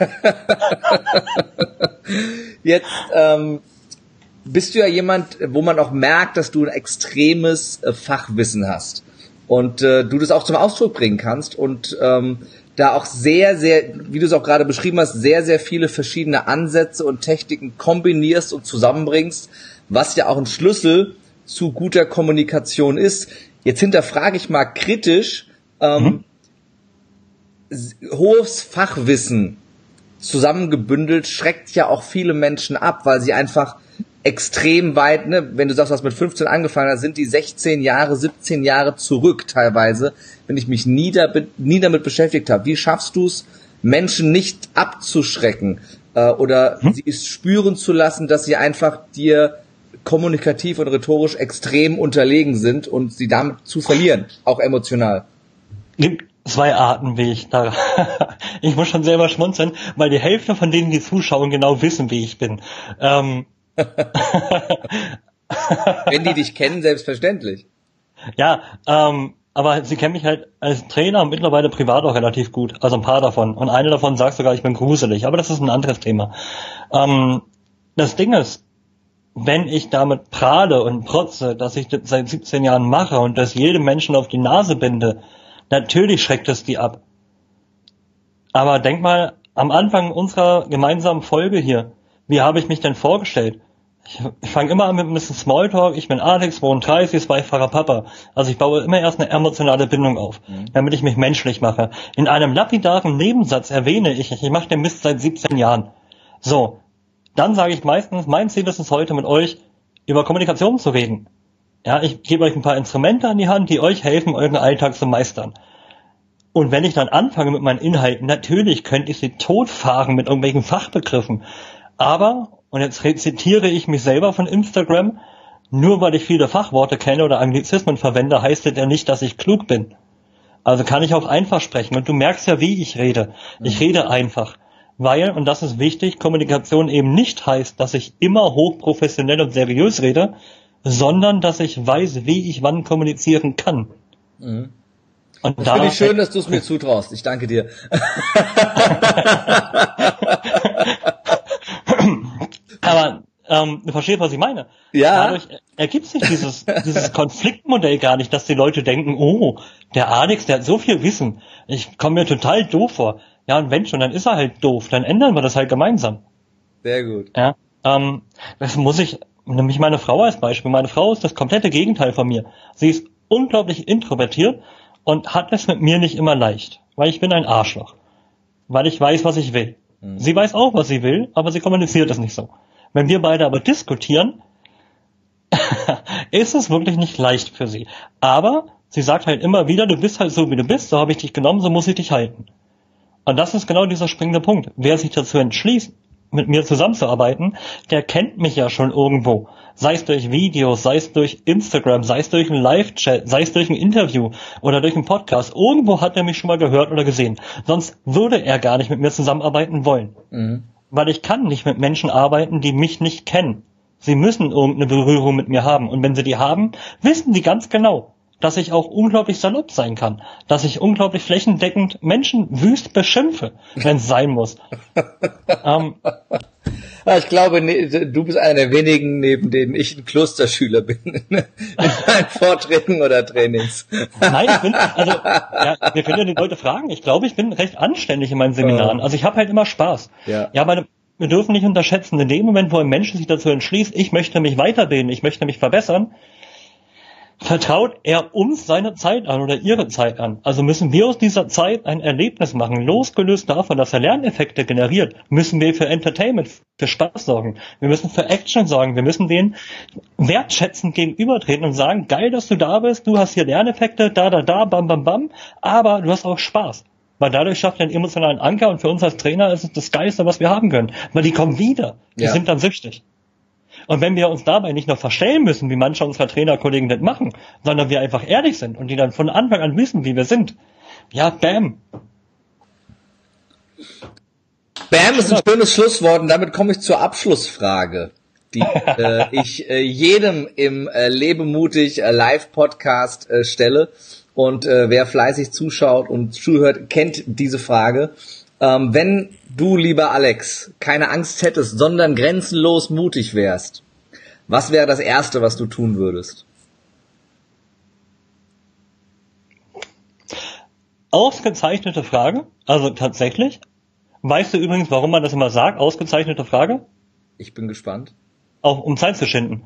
Jetzt bist du ja jemand, wo man auch merkt, dass du ein extremes Fachwissen hast und du das auch zum Ausdruck bringen kannst und da auch sehr, sehr, wie du es auch gerade beschrieben hast, sehr, sehr viele verschiedene Ansätze und Techniken kombinierst und zusammenbringst, was ja auch ein Schlüssel zu guter Kommunikation ist. Jetzt hinterfrage ich mal kritisch, hohes Fachwissen zusammengebündelt schreckt ja auch viele Menschen ab, weil sie einfach extrem weit, ne, wenn du sagst, was mit 15 angefangen hat, sind die 16 Jahre, 17 Jahre zurück teilweise, wenn ich mich nie damit beschäftigt habe. Wie schaffst du es, Menschen nicht abzuschrecken oder sie es spüren zu lassen, dass sie einfach dir kommunikativ und rhetorisch extrem unterlegen sind und sie damit zu verlieren, auch emotional? Gibt 2 Arten, wie ich da... Ich muss schon selber schmunzeln, weil die Hälfte von denen, die zuschauen, genau wissen, wie ich bin. Wenn die dich kennen, selbstverständlich. Ja, aber sie kennen mich halt als Trainer und mittlerweile privat auch relativ gut. Also ein paar davon. Und eine davon sagt sogar, ich bin gruselig. Aber das ist ein anderes Thema. Das Ding ist, wenn ich damit prahle und protze, dass ich das seit 17 Jahren mache und das jedem Menschen auf die Nase binde, natürlich schreckt es die ab. Aber denk mal, am Anfang unserer gemeinsamen Folge hier, wie habe ich mich denn vorgestellt? Ich fange immer an mit ein bisschen Smalltalk. Ich bin Alex, 32, zweifacher Papa. Also ich baue immer erst eine emotionale Bindung auf, damit ich mich menschlich mache. In einem lapidaren Nebensatz erwähne ich mache den Mist seit 17 Jahren. So, dann sage ich meistens, mein Ziel ist es heute mit euch, über Kommunikation zu reden. Ja, ich gebe euch ein paar Instrumente an die Hand, die euch helfen, euren Alltag zu meistern. Und wenn ich dann anfange mit meinen Inhalten, natürlich könnte ich sie totfahren mit irgendwelchen Fachbegriffen. Aber, und jetzt zitiere ich mich selber von Instagram, nur weil ich viele Fachworte kenne oder Anglizismen verwende, heißt das ja nicht, dass ich klug bin. Also kann ich auch einfach sprechen. Und du merkst ja, wie ich rede. Ich rede einfach. weil, und das ist wichtig, Kommunikation eben nicht heißt, dass ich immer hochprofessionell und seriös rede, sondern dass ich weiß, wie ich wann kommunizieren kann. Mhm. Und das finde ich schön, dass du es mir zutraust. Ich danke dir. Aber du verstehst, was ich meine. Ja. Dadurch ergibt sich dieses Konfliktmodell gar nicht, dass die Leute denken, oh, der Alex, der hat so viel Wissen. Ich komme mir total doof vor. Ja, und wenn schon, dann ist er halt doof. Dann ändern wir das halt gemeinsam. Sehr gut. Ja, das muss ich, nämlich meine Frau als Beispiel. Meine Frau ist das komplette Gegenteil von mir. Sie ist unglaublich introvertiert und hat es mit mir nicht immer leicht. Weil ich bin ein Arschloch. Weil ich weiß, was ich will. Mhm. Sie weiß auch, was sie will, aber sie kommuniziert es nicht so. Wenn wir beide aber diskutieren, ist es wirklich nicht leicht für sie. Aber sie sagt halt immer wieder, du bist halt so, wie du bist, so habe ich dich genommen, so muss ich dich halten. Und das ist genau dieser springende Punkt. Wer sich dazu entschließt, mit mir zusammenzuarbeiten, der kennt mich ja schon irgendwo. Sei es durch Videos, sei es durch Instagram, sei es durch einen Live-Chat, sei es durch ein Interview oder durch einen Podcast. Irgendwo hat er mich schon mal gehört oder gesehen. Sonst würde er gar nicht mit mir zusammenarbeiten wollen. Mhm. Weil ich kann nicht mit Menschen arbeiten, die mich nicht kennen. Sie müssen irgendeine Berührung mit mir haben. Und wenn sie die haben, wissen sie ganz genau, dass ich auch unglaublich salopp sein kann. Dass ich unglaublich flächendeckend Menschen wüst beschimpfe, wenn es sein muss. Ich glaube, du bist einer der wenigen, neben denen ich ein Klosterschüler bin. In meinen Vorträgen oder Trainings. Nein, wir können ja die Leute fragen. Ich glaube, ich bin recht anständig in meinen Seminaren. Also ich habe halt immer Spaß. Ja, aber wir dürfen nicht unterschätzen, in dem Moment, wo ein Mensch sich dazu entschließt, ich möchte mich weiterbilden, ich möchte mich verbessern, vertraut er uns seine Zeit an oder ihre Zeit an. Also müssen wir aus dieser Zeit ein Erlebnis machen. Losgelöst davon, dass er Lerneffekte generiert, müssen wir für Entertainment, für Spaß sorgen. Wir müssen für Action sorgen. Wir müssen denen wertschätzend gegenübertreten und sagen, geil, dass du da bist, du hast hier Lerneffekte, bam, bam, bam, aber du hast auch Spaß. Weil dadurch schafft er einen emotionalen Anker und für uns als Trainer ist es das Geilste, was wir haben können. Weil die kommen wieder. Die sind dann süchtig. Und wenn wir uns dabei nicht noch verstellen müssen, wie manche unserer Trainerkollegen das machen, sondern wir einfach ehrlich sind und die dann von Anfang an wissen, wie wir sind, ja, bam. Bam ist ein schönes Schlusswort und damit komme ich zur Abschlussfrage, die ich jedem im Lebe mutig Live-Podcast stelle. Und wer fleißig zuschaut und zuhört, kennt diese Frage. Wenn du, lieber Alex, keine Angst hättest, sondern grenzenlos mutig wärst, was wäre das Erste, was du tun würdest? Ausgezeichnete Frage, also tatsächlich. Weißt du übrigens, warum man das immer sagt, ausgezeichnete Frage? Ich bin gespannt. Auch um Zeit zu schinden.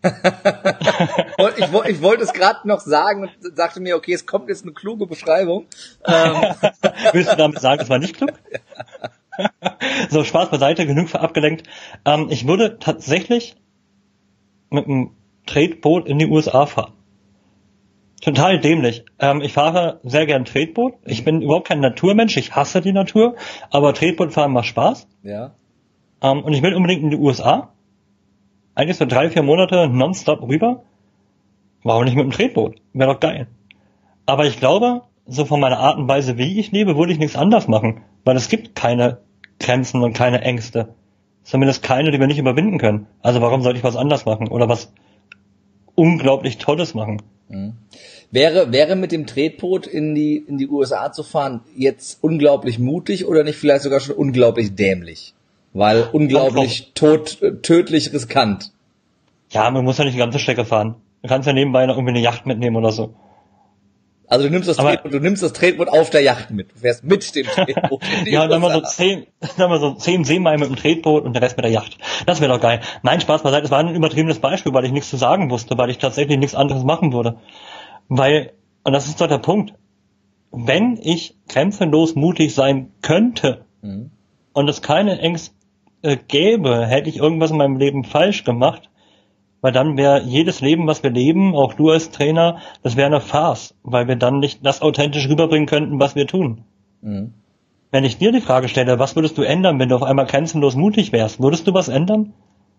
Ich wollte es gerade noch sagen und sagte mir, okay, es kommt jetzt eine kluge Beschreibung. Willst du damit sagen, das war nicht klug? So, Spaß beiseite, genug für abgelenkt. Ich würde tatsächlich mit einem Tretboot in die USA fahren. Total dämlich. Ich fahre sehr gern Tretboot. Ich bin überhaupt kein Naturmensch, ich hasse die Natur, aber Tretbootfahren macht Spaß. Ja. Und ich will unbedingt in die USA. Eigentlich so 3-4 Monate nonstop rüber. Warum nicht mit dem Tretboot? Wäre doch geil. Aber ich glaube, so von meiner Art und Weise, wie ich lebe, würde ich nichts anders machen. Weil es gibt keine Grenzen und keine Ängste. Zumindest keine, die wir nicht überwinden können. Also warum sollte ich was anders machen? Oder was unglaublich Tolles machen? Mhm. Wäre mit dem Tretboot in die USA zu fahren jetzt unglaublich mutig oder nicht vielleicht sogar schon unglaublich dämlich? Weil unglaublich tödlich riskant. Ja, man muss ja nicht die ganze Strecke fahren. Du kannst ja nebenbei noch irgendwie eine Yacht mitnehmen oder so. Also du nimmst das Tretboot auf der Yacht mit. Du fährst mit dem Tretboot. Ja, dann mal so 10 Seemeilen mit dem Tretboot und der Rest mit der Yacht. Das wäre doch geil. Nein, Spaß beiseite. Es war ein übertriebenes Beispiel, weil ich nichts zu sagen wusste, weil ich tatsächlich nichts anderes machen würde. Weil, und das ist doch der Punkt, wenn ich grenzenlos mutig sein könnte und es keine Ängste gäbe, hätte ich irgendwas in meinem Leben falsch gemacht, weil dann wäre jedes Leben, was wir leben, auch du als Trainer, das wäre eine Farce, weil wir dann nicht das authentisch rüberbringen könnten, was wir tun. Mhm. Wenn ich dir die Frage stelle, was würdest du ändern, wenn du auf einmal grenzenlos mutig wärst, würdest du was ändern?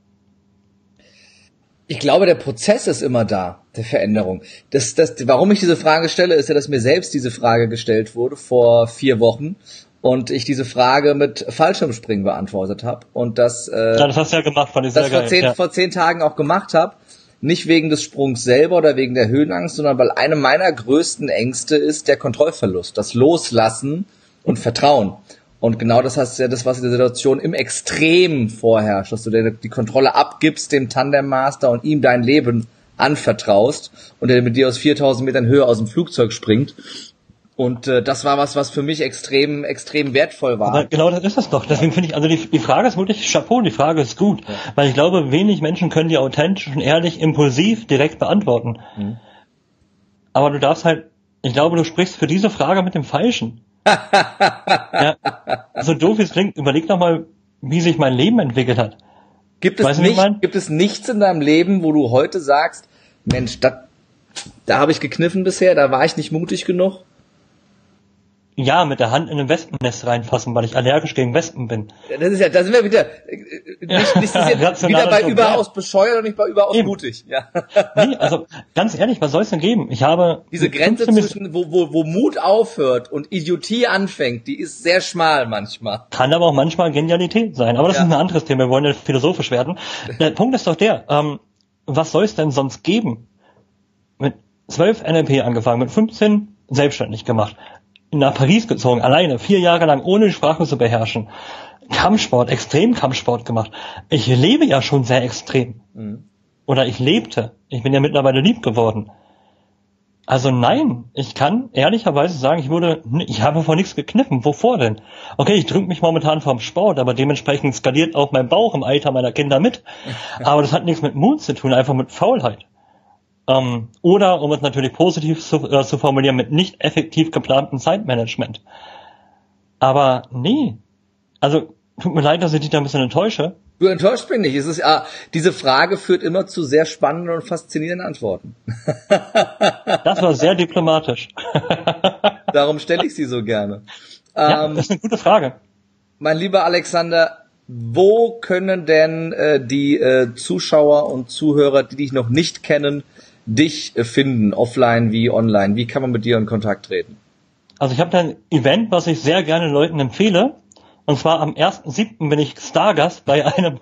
Ich glaube, der Prozess ist immer da, der Veränderung. Warum ich diese Frage stelle, ist ja, dass mir selbst diese Frage gestellt wurde vor 4 Wochen. und ich diese Frage mit Fallschirmspringen beantwortet habe und das das hast du ja gemacht, fand ich sehr geil. Vor 10 Tagen auch gemacht habe. Nicht wegen des Sprungs selber oder wegen der Höhenangst, sondern weil eine meiner größten Ängste ist der Kontrollverlust, das Loslassen und Vertrauen. Und genau das heißt ja das, was in der Situation im Extrem vorherrscht, dass du dir die Kontrolle abgibst dem Tandem Master und ihm dein Leben anvertraust und der mit dir aus 4000 Metern Höhe aus dem Flugzeug springt. Und das war was für mich extrem wertvoll war. Aber genau das ist es doch. Deswegen finde ich, also die Frage ist wirklich Chapeau, die Frage ist gut. Ja. Weil ich glaube, wenig Menschen können die authentisch und ehrlich, impulsiv direkt beantworten. Mhm. Aber du darfst halt, ich glaube, du sprichst für diese Frage mit dem Falschen. Ja, so doof wie es klingt, überleg doch mal, wie sich mein Leben entwickelt hat. Gibt es nichts in deinem Leben, wo du heute sagst, Mensch, da habe ich gekniffen bisher, da war ich nicht mutig genug? Ja, mit der Hand in ein Wespennest reinfassen, weil ich allergisch gegen Wespen bin. Das ist ja, da sind wir wieder wieder bei überaus bescheuert und nicht bei überaus mutig. Ja. Nee, also ganz ehrlich, was soll es denn geben? Ich habe diese Grenze zwischen wo Mut aufhört und Idiotie anfängt, die ist sehr schmal manchmal. Kann aber auch manchmal Genialität sein. Aber das ist ein anderes Thema. Wir wollen ja philosophisch werden. Der Punkt ist doch der: Was soll es denn sonst geben? Mit 12 NLP angefangen, mit 15 selbstständig gemacht. Nach Paris gezogen, alleine, 4 Jahre lang, ohne die Sprache zu beherrschen. Kampfsport, Extremkampfsport gemacht. Ich lebe ja schon sehr extrem. Mhm. Oder ich lebte. Ich bin ja mittlerweile lieb geworden. Also nein, ich kann ehrlicherweise sagen, ich habe vor nichts gekniffen. Wovor denn? Okay, ich drücke mich momentan vom Sport, aber dementsprechend skaliert auch mein Bauch im Alter meiner Kinder mit. Aber das hat nichts mit Mut zu tun, einfach mit Faulheit. Oder, um es natürlich positiv zu formulieren, mit nicht effektiv geplantem Zeitmanagement. Aber nee. Also, tut mir leid, dass ich dich da ein bisschen enttäusche. Du enttäuscht mich nicht. Es ist, diese Frage führt immer zu sehr spannenden und faszinierenden Antworten. Das war sehr diplomatisch. Darum stelle ich sie so gerne. Ja, das ist eine gute Frage. Mein lieber Alexander, wo können denn die Zuschauer und Zuhörer, die dich noch nicht kennen, dich finden, offline wie online? Wie kann man mit dir in Kontakt treten? Also ich habe da ein Event, was ich sehr gerne Leuten empfehle. Und zwar am 1.7. bin ich Stargast bei einem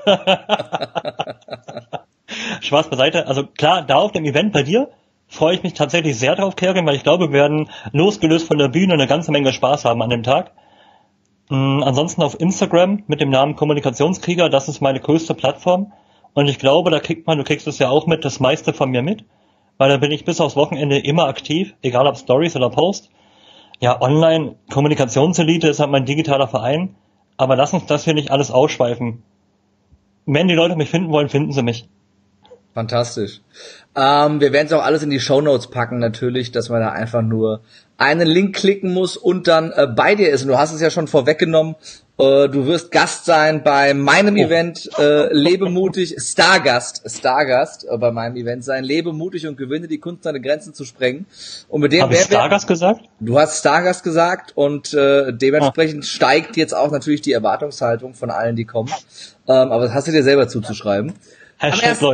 Spaß beiseite. Also klar, da auf dem Event bei dir freue ich mich tatsächlich sehr drauf, Kerem, weil ich glaube, wir werden losgelöst von der Bühne eine ganze Menge Spaß haben an dem Tag. Ansonsten auf Instagram mit dem Namen Kommunikationskrieger, das ist meine größte Plattform. Und ich glaube, da du kriegst es ja auch mit, das meiste von mir mit. Weil da bin ich bis aufs Wochenende immer aktiv, egal ob Stories oder Post. Ja, online, Kommunikationselite ist halt mein digitaler Verein. Aber lass uns das hier nicht alles ausschweifen. Wenn die Leute mich finden wollen, finden sie mich. Fantastisch. Wir werden es auch alles in die Shownotes packen natürlich, dass man da einfach nur einen Link klicken muss und dann bei dir ist. Und du hast es ja schon vorweggenommen. Du wirst Gast sein bei meinem Event Lebe mutig, Stargast bei meinem Event sein. Lebe mutig und gewinne die Kunst, deine Grenzen zu sprengen. Und mit dem Habe ich Stargast gesagt? Du hast Stargast gesagt und dementsprechend steigt jetzt auch natürlich die Erwartungshaltung von allen, die kommen. Aber das hast du dir selber zuzuschreiben. Am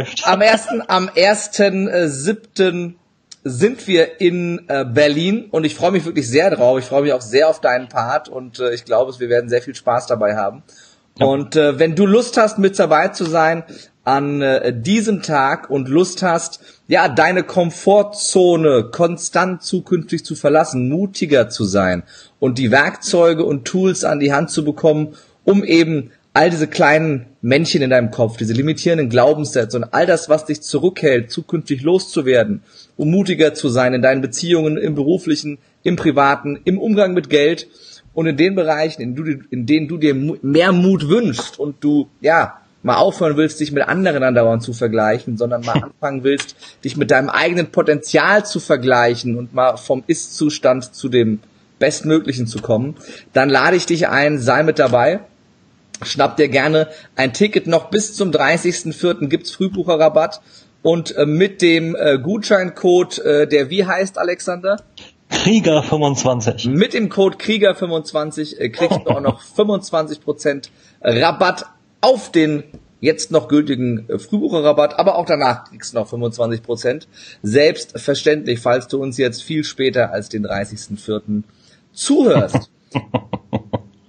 1.7. sind wir in Berlin und ich freue mich wirklich sehr drauf. Ich freue mich auch sehr auf deinen Part und ich glaube, wir werden sehr viel Spaß dabei haben. Ja. Und wenn du Lust hast, mit dabei zu sein an diesem Tag und Lust hast, ja, deine Komfortzone konstant zukünftig zu verlassen, mutiger zu sein und die Werkzeuge und Tools an die Hand zu bekommen, um eben all diese kleinen Männchen in deinem Kopf, diese limitierenden Glaubenssätze und all das, was dich zurückhält, zukünftig loszuwerden, um mutiger zu sein in deinen Beziehungen, im beruflichen, im privaten, im Umgang mit Geld und in den Bereichen, in denen du dir mehr Mut wünschst und du, ja, mal aufhören willst, dich mit anderen andauernd zu vergleichen, sondern mal anfangen willst, dich mit deinem eigenen Potenzial zu vergleichen und mal vom Ist-Zustand zu dem Bestmöglichen zu kommen, dann lade ich dich ein, sei mit dabei. Schnapp dir gerne ein Ticket, noch bis zum 30.04. gibt's Frühbucherrabatt und mit dem Gutscheincode, der wie heißt, Alexander? Krieger25. Mit dem Code Krieger25 kriegst du auch noch 25% Rabatt auf den jetzt noch gültigen Frühbucherrabatt, aber auch danach kriegst du noch 25%. Selbstverständlich, falls du uns jetzt viel später als den 30.04. zuhörst.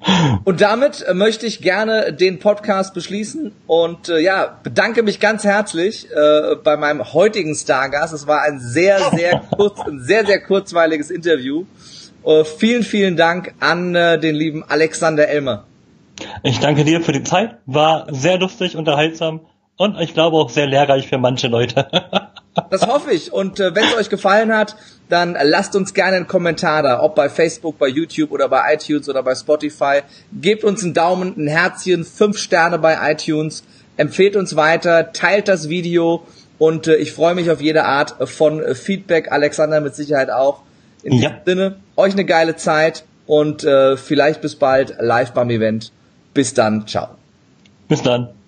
Und damit möchte ich gerne den Podcast beschließen und bedanke mich ganz herzlich bei meinem heutigen Stargast. Es war ein sehr, sehr kurzweiliges Interview. Vielen, vielen Dank an den lieben Alexander Elmer. Ich danke dir für die Zeit, war sehr lustig, unterhaltsam und ich glaube auch sehr lehrreich für manche Leute. Das hoffe ich. Und wenn es euch gefallen hat, dann lasst uns gerne einen Kommentar da, ob bei Facebook, bei YouTube oder bei iTunes oder bei Spotify. Gebt uns einen Daumen, ein Herzchen, 5 Sterne bei iTunes. Empfehlt uns weiter, teilt das Video und ich freue mich auf jede Art von Feedback. Alexander mit Sicherheit auch. In diesem Sinne, euch eine geile Zeit und vielleicht bis bald live beim Event. Bis dann, ciao. Bis dann.